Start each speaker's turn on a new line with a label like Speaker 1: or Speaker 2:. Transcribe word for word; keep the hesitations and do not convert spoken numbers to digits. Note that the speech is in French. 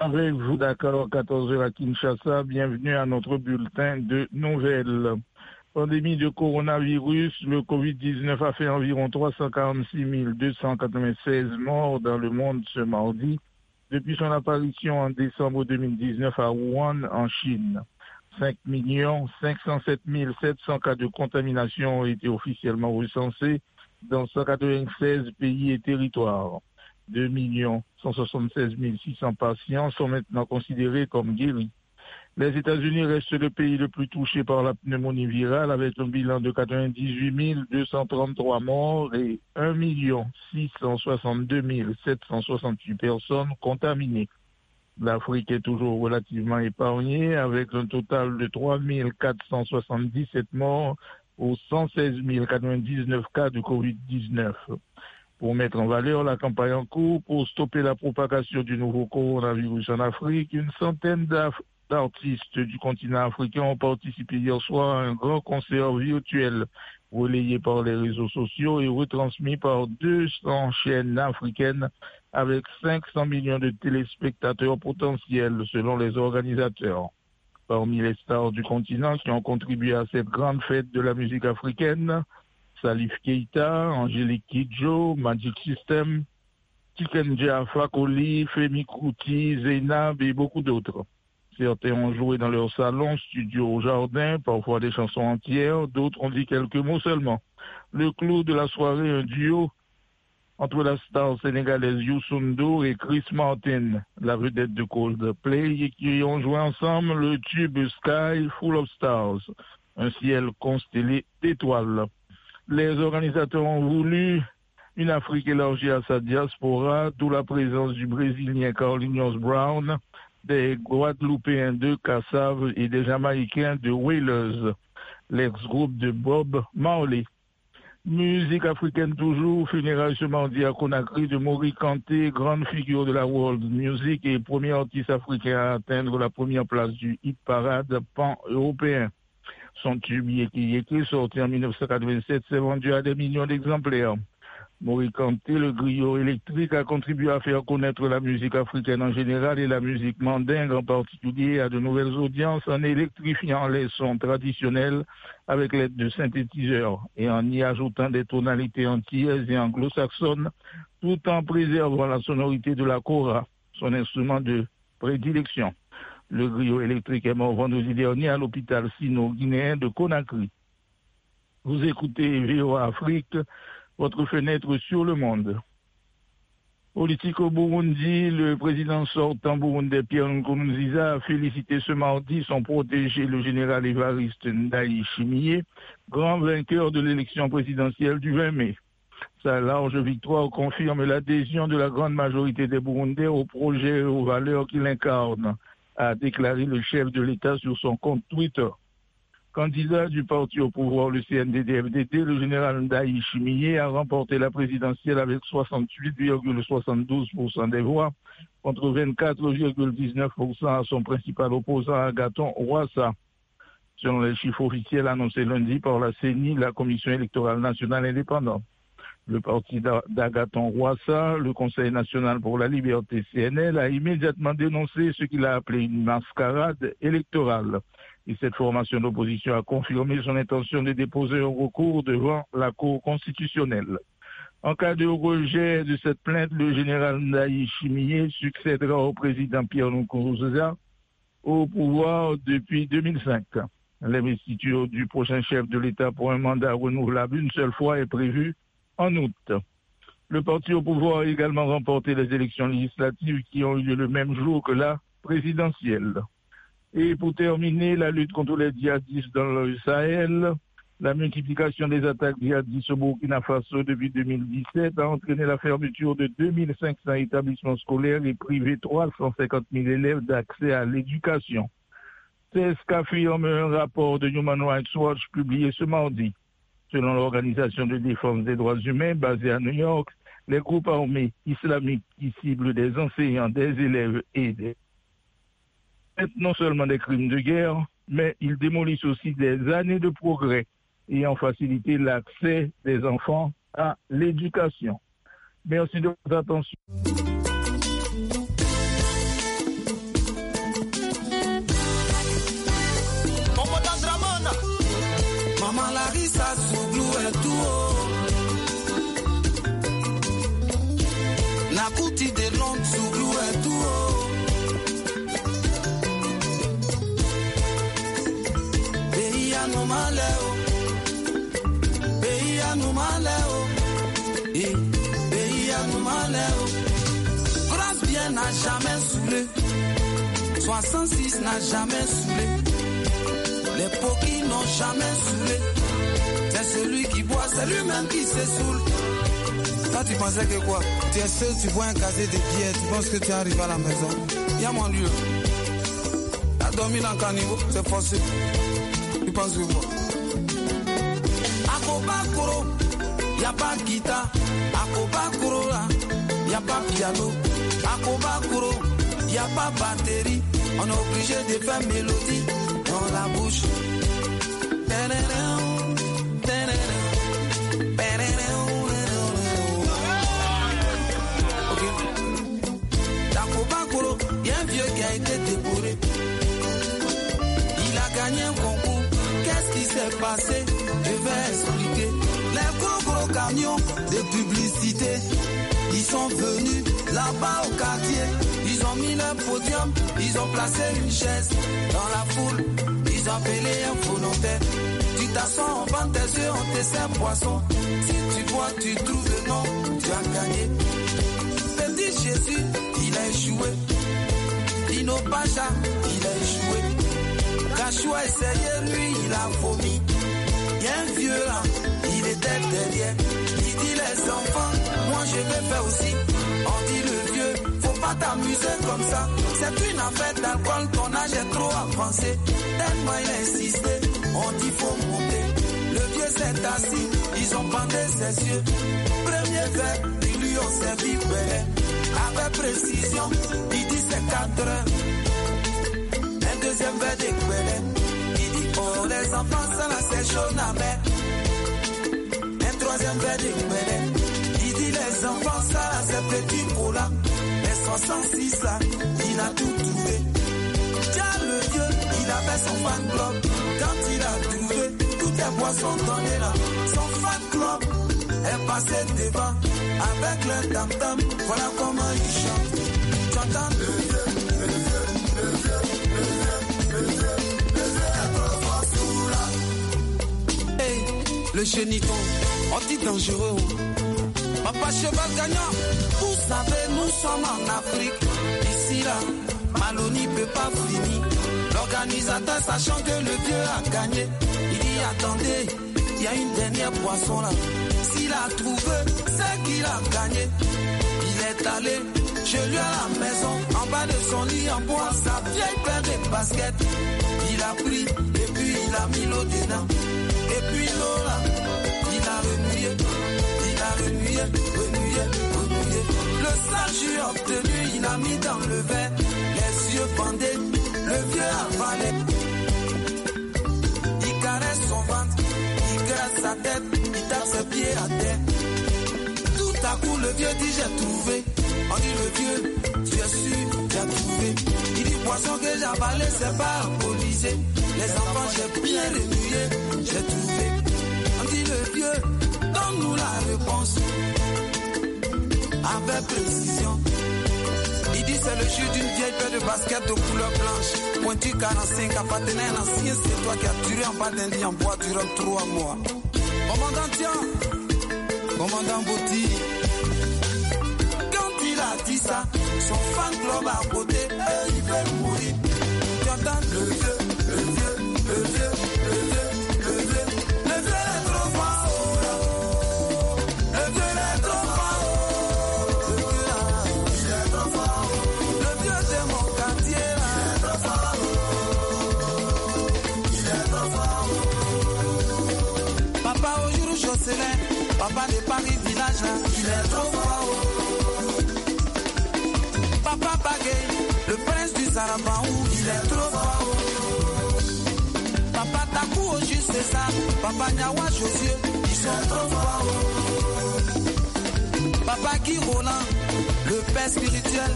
Speaker 1: Avec vous, Dakar, quatorze heures à Kinshasa. Bienvenue à notre bulletin de nouvelles. Pandémie de coronavirus, le covid dix-neuf a fait environ trois cent quarante-six mille deux cent quatre-vingt-seize morts dans le monde ce mardi, depuis son apparition en décembre deux mille dix-neuf à Wuhan, en Chine. cinq millions cinq cent sept mille sept cents cas de contamination ont été officiellement recensés dans cent quatre-vingt-seize pays et territoires. deux millions cent soixante-seize mille six cents patients sont maintenant considérés comme guéris. Les États-Unis restent le pays le plus touché par la pneumonie virale avec un bilan de quatre-vingt-dix-huit mille deux cent trente-trois morts et un million six cent soixante-deux mille sept cent soixante-huit personnes contaminées. L'Afrique est toujours relativement épargnée avec un total de trois mille quatre cent soixante-dix-sept morts aux cent seize mille quatre-vingt-dix-neuf cas de covid dix-neuf. Pour mettre en valeur la campagne en cours pour stopper la propagation du nouveau coronavirus en Afrique, une centaine d'artistes du continent africain ont participé hier soir à un grand concert virtuel relayé par les réseaux sociaux et retransmis par deux cents chaînes africaines avec cinq cents millions de téléspectateurs potentiels selon les organisateurs. Parmi les stars du continent qui ont contribué à cette grande fête de la musique africaine, Salif Keita, Angélique Kidjo, Magic System, Tikenja Fakoli, Femi Kuti, Zainab et beaucoup d'autres. Certains ont joué dans leur salon, studio au jardin, parfois des chansons entières, d'autres ont dit quelques mots seulement. Le clou de la soirée, un duo entre la star sénégalaise Youssou N'Dour et Chris Martin, la vedette de Coldplay, qui ont joué ensemble le tube Sky Full of Stars, un ciel constellé d'étoiles. Les organisateurs ont voulu une Afrique élargie à sa diaspora, d'où la présence du Brésilien Carlinhos Brown, des Guadeloupéens de Kassav et des Jamaïcains de Wailers, l'ex-groupe de Bob Marley. Musique africaine toujours, funérailles ce mardi à Conakry de Mori Kanté, grande figure de la world music et premier artiste africain à atteindre la première place du hit parade pan-européen. Son tube Yeki Yeki, sorti en mille neuf cent quatre-vingt-sept, s'est vendu à des millions d'exemplaires. Mori Kanté, le griot électrique, a contribué à faire connaître la musique africaine en général et la musique mandingue en particulier à de nouvelles audiences en électrifiant les sons traditionnels avec l'aide de synthétiseurs et en y ajoutant des tonalités antillaises et anglo-saxonnes tout en préservant la sonorité de la kora, son instrument de prédilection. Le griot électrique est mort vendredi dernier à l'hôpital sino-guinéen de Conakry. Vous écoutez V O A Afrique, votre fenêtre sur le monde. Politique au Burundi, le président sortant burundais Pierre Nkurunziza a félicité ce mardi son protégé, le général Évariste Ndayishimiye, grand vainqueur de l'élection présidentielle du vingt mai. Sa large victoire confirme l'adhésion de la grande majorité des Burundais au projet et aux valeurs qu'il incarne, a déclaré le chef de l'État sur son compte Twitter. Candidat du parti au pouvoir, le C N D D F D D, le général Ndayishimiye a remporté la présidentielle avec soixante-huit virgule soixante-douze pour cent des voix, contre vingt-quatre virgule dix-neuf pour cent à son principal opposant Agathon Rwasa. Selon les chiffres officiels annoncés lundi par la C E N I, la Commission électorale nationale indépendante. Le parti d'Agathon Rwasa, le Conseil national pour la liberté C N L, a immédiatement dénoncé ce qu'il a appelé une mascarade électorale. Et cette formation d'opposition a confirmé son intention de déposer un recours devant la Cour constitutionnelle. En cas de rejet de cette plainte, le général Ndayishimiye succédera au président Pierre Nkurunziza au pouvoir depuis deux mille cinq. L'investiture du prochain chef de l'État pour un mandat renouvelable une seule fois est prévue en août. Le parti au pouvoir a également remporté les élections législatives qui ont eu lieu le même jour que la présidentielle. Et pour terminer, la lutte contre les djihadistes dans le Sahel, la multiplication des attaques djihadistes au Burkina Faso depuis deux mille dix-sept a entraîné la fermeture de deux mille cinq cents établissements scolaires et privé trois cent cinquante mille élèves d'accès à l'éducation. C'est ce qu'affirme un rapport de Human Rights Watch publié ce mardi. Selon l'Organisation de défense des droits humains basée à New York, les groupes armés islamiques qui ciblent des enseignants, des élèves et des non seulement des crimes de guerre, mais ils démolissent aussi des années de progrès ayant facilité l'accès des enfants à l'éducation. Merci de votre attention.
Speaker 2: Kuti de Londres, Sougou et tout. Pays à nous maléo. Pays à nous maléo. Pays à nous maléo. Grâce bien n'a jamais saoulé. soixante-six n'a jamais saoulé. Les pokis n'ont jamais saoulé. C'est celui qui boit, c'est lui-même qui se saoule. Toi tu pensais que quoi? Tu es seul, tu bois un casier de bière, tu penses que tu arrives à la maison. Y'a mon lieu. T'as dormi dans le caniveau, c'est forcé. Tu penses que quoi? Akobakoro, y'a pas de guitare. Akobakoro là, y'a pas de piano. Akobakoro, y'a pas de batterie. On est obligé de faire mélodie dans la bouche. Il y a un vieux qui a été décoré. Il a gagné un concours. Qu'est-ce qui s'est passé? Je vais expliquer. Les gros gros camions de publicité, ils sont venus là-bas au quartier. Ils ont mis le podium, ils ont placé une chaise dans la foule. Ils ont appelé un volontaire. Tu t'assois, on vend tes yeux, on te sert poisson. Si tu bois, tu trouves le nom, tu as gagné. Petit Jésus, il a échoué. Dino Pacha, il a échoué. Cachou a essayé, lui, il a vomi. Il y a un vieux là, il était derrière. Il dit les enfants, moi je vais faire aussi. On dit le vieux, faut pas t'amuser comme ça. C'est une affaire d'alcool, ton âge est trop avancé. Tellement il a insisté, on dit faut monter. Le vieux s'est assis, ils ont bandé ses yeux. Premier verre, ils lui ont servi belé. Avec précision, il dit c'est quatre heures. Un deuxième verre d'équerre. Il dit oh les enfants ça là c'est chaud na mer. Un troisième verre d'équerre. Il dit les enfants ça là c'est petit cola. Les soixante-six là, il a tout trouvé. Tiens le vieux, il avait son fan club. Quand il a trouvé toutes les boissons données là, son fan club est passé devant avec le tam-tam. Voilà comment il chante. Tu entends le vieux, le vieux, le vieux, le vieux, le vieux, le vieux est trop fort sous là. Hey, le géniton, on dit dangereux. Papa cheval gagnant, vous savez, nous sommes en Afrique. Ici là, Maloney peut pas finir. L'organisateur, sachant que le vieux a gagné, il dit attendez, il y a une dernière boisson là. S'il a trouvé, c'est qu'il a gagné. Il est allé chez lui à la maison, en bas de son lit en bois, sa vieille paire de baskets. Il a pris et puis il a mis l'eau dedans. Et puis l'eau là, il a remué, il a remué, remué, remué. Le sale jus obtenu, il a mis dans le verre, les yeux bandés, le vieux avalé. Il caresse son ventre, il gratte sa tête, il tape ses pieds à terre. Tout à coup, le vieux dit j'ai trouvé. On dit le vieux, tu es sûr, tu as trouvé. Il dit poisson que j'ai avalé, c'est pas alcoolisé. Les enfants, j'ai bien remué, j'ai trouvé. On dit le vieux, donne-nous la réponse avec précision. Il dit c'est le jus d'une vieille paire de baskets de couleur blanche. Pointu quarante-cinq, appartenant à un ancien, c'est toi qui as tué en bas d'un lit en bois durant trois mois. Commandant, tiens, commandant Boti. Quand il a dit ça, son fan club à côté, et il veut mourir. Tu entends le vieux, le vieux, le vieux, le vieux, le vieux, le vieux est trop fort. Le vieux est trop fort. Le vieux là, il est trop fort. Le vieux de mon quartier là, il est trop fort. Il est trop fort. Papa aujourd'hui Jocelyn, papa de Paris village là, il est trop fort. Papa Bagay, le prince du Sarabaou, il est trop fort. Papa Takou au juste ça, Papa Nyawa Josué, ils sont trop forts. Papa Guy Roland, le père spirituel